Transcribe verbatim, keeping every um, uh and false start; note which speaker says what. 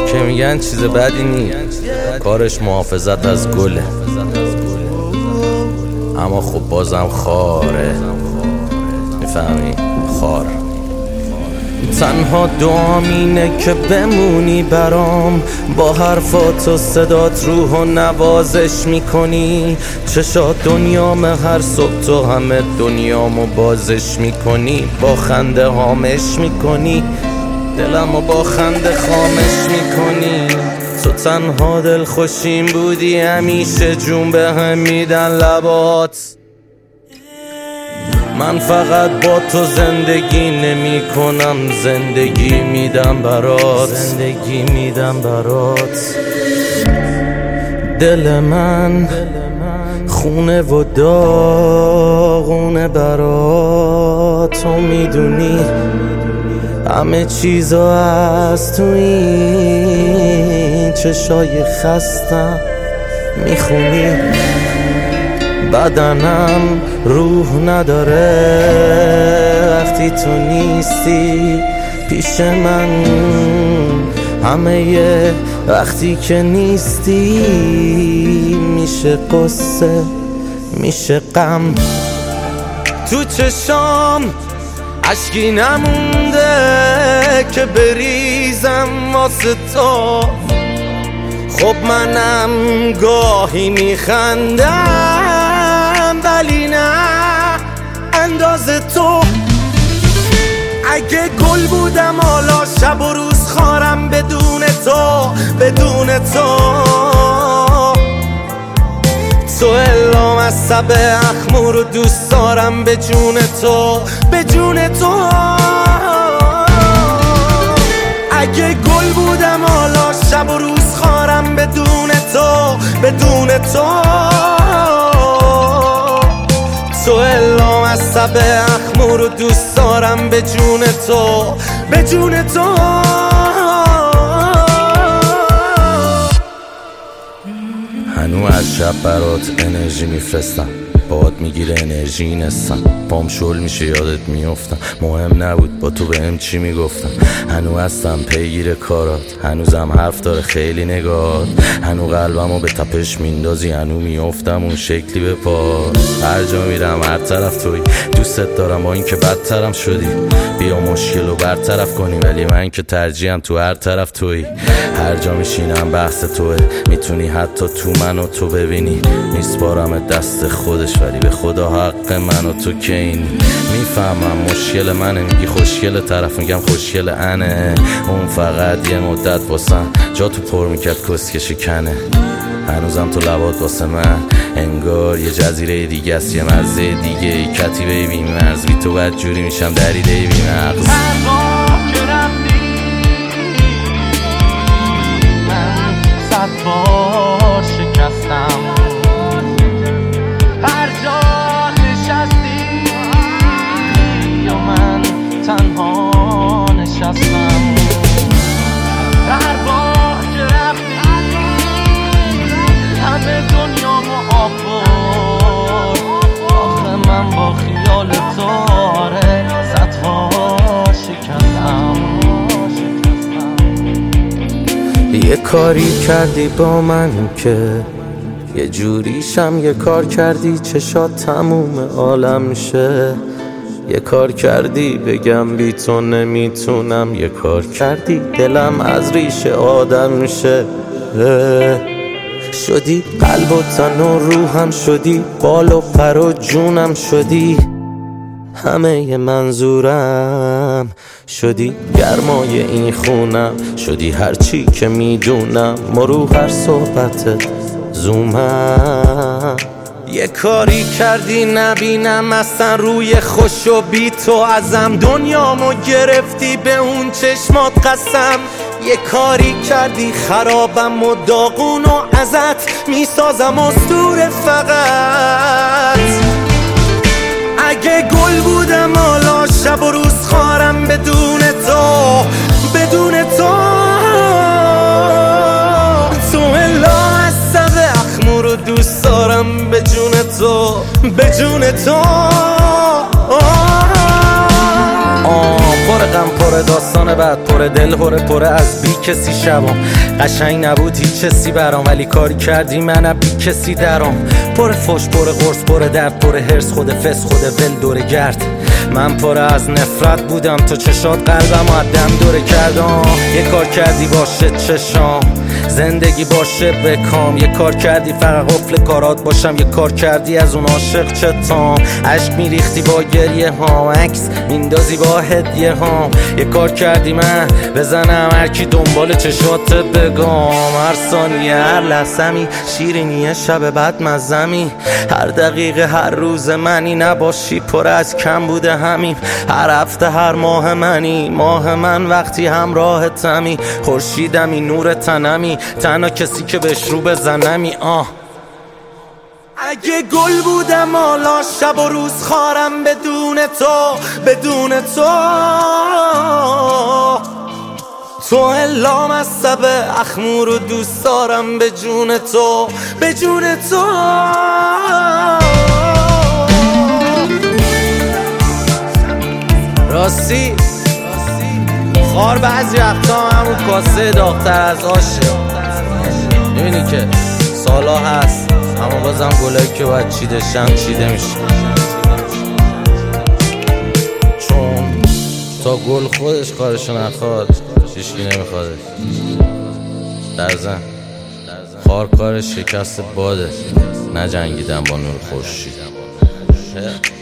Speaker 1: که میگن چیز بدی نی، کارش محافظت از گله، اما خب بازم خاره، میفهمی؟ خار. تنها دعام اینه که بمونی برام، با حرفات و صدات روح و نوازش میکنی، چشات دنیام هر صبح تو همه دنیامو بازش میکنی، با خنده هامش میکنی، دلمو با خنده خامش میکنی. تو تنها دل خوشیم بودی، همیشه جون به هم میدن لبات. من فقط با تو زندگی نمی کنم، زندگی میدم برات، زندگی میدم برات. دل من خونه و داغونه برات، تو میدونی همه چیزا از تو این چشای خستم میخونی. بدنم روح نداره وقتی تو نیستی پیش من، همه یه وقتی که نیستی میشه قصه میشه غم. تو چشام اشکی نمونده که بریزم واسه تو، خب منم گاهی میخندم ولی نه اندازه تو. اگه گل بودم حالا شب و روز خارم بدون تو، بدون تو. تو الام از سب اخمور رو دوست دارم به جون تو، به جون تو. اگه گل بودم حالا شب و روز خارم بدون تو، بدون تو. تو الام از سب اخمور رو دوست دارم به جون تو، به جون تو. هنو از شب برات انرژی میفرستم، باد میگیره انرژی نستم، پام شل میشه یادت میافتم، مهم نبود با تو بهم چی میگفتم. هنو هستم پیگیر کارات، هنوزم حرف داره خیلی نگات، هنو قلبمو به تپش میندازی، هنو میافتم اون شکلی به پاس. هر جا میرم هر طرف توی، دوستت دارم با این که بدترم شدی، بیا مشکلو برطرف کنی، ولی من که ترجیحم تو هر طرف توی. هر جا میشینم بحث توه، میتونی حتی تو منو تو ببینی، میسپارم دست خودش ولی به خدا حق من و تو که اینی. میفهمم مشکل منه، میگی خوشگل، طرف میگم خوشگل انه، اون فقط یه مدت واسم جا تو پر میکرد کسکش کنه. هنوزم تو لبات واسه من انگار یه جزیره دیگه است، یه مرزه دیگه ای، کتیبه بی مرز، بی تو بد جوری میشم دریده بی مغز. صد بار شکستم، هر جا نشستی یا من تنها نشستم، هر بار که رفتی همه دنیامو آب برد. آخه من با خیال تو آره صد بار شکستم. یه کاری کردی با من که یه جوریشم، یه کار کردی چشات تموم عالم شه، یه کار کردی بگم بی تو نمیتونم، یه کار کردی دلم از ریشه آدم شه. شدی قلب و تن و روحم، شدی بال و پر و جونم، شدی همه ی منظورم، شدی گرمای این خونم، شدی هرچی که میدونم، مرو هر صحبتت زومم. یه کاری کردی نبینم اصلا روی خوش و بی تو ازم، دنیامو گرفتی به اون چشمات قسم. یه کاری کردی خرابم و داغون و ازت میسازم اسطوره فقط. اگه گل بودم حالا شب و روز خارم بدون تو، بدون تو. تو الا از سب اخمور رو دوست دارم به جون تو، به جون تو. آه با پر غم پر داستان بعد پر دل هره پر از بی کسی شبام قشنگ نبود هیچ چیزی برام ولی کاری کردی من بی کسی درام پر فش پر قرص پر درد پر هرس خود فس خود ول دور گرد من پر از نفرت بودم تو چشات قلبم آدم دوره کردم یه کار کردی باشه چشام زندگی باشه بکام یه کار کردی فقط قفل کارات باشم یه کار کردی از اون عاشق چتام عشق میریختی با گریه ها عکس میندازی با هدیه ها یه کار کردی من بزنم هرکی دنبال چشات بگم هر ثانیه هر لحظمی شیرینیه شب بعد مزمی هر دقیقه هر روز منی نباشی پر از کم بوده همین هر هفته هر ماه منی ماه من وقتی همراه تمی خورشیدمی نور تنمی تنها کسی که بهش رو بزنمی آه اگه گل بودم حالا شب و روز خارم بدون تو بدون تو تو الا مصب اخمور و دوست دارم به جون تو به جون تو راستی خار بعضی وقتا همون کاسه داغ‌تر از آشه میبینی که سالا هست اما بازم گلایی که باید چیده شن چیده میشه چون تا گل خودش کارشو نخواد هیچکی نمیخوادش در زن خار کارش شکست باده نجنگیدن با نور خورشید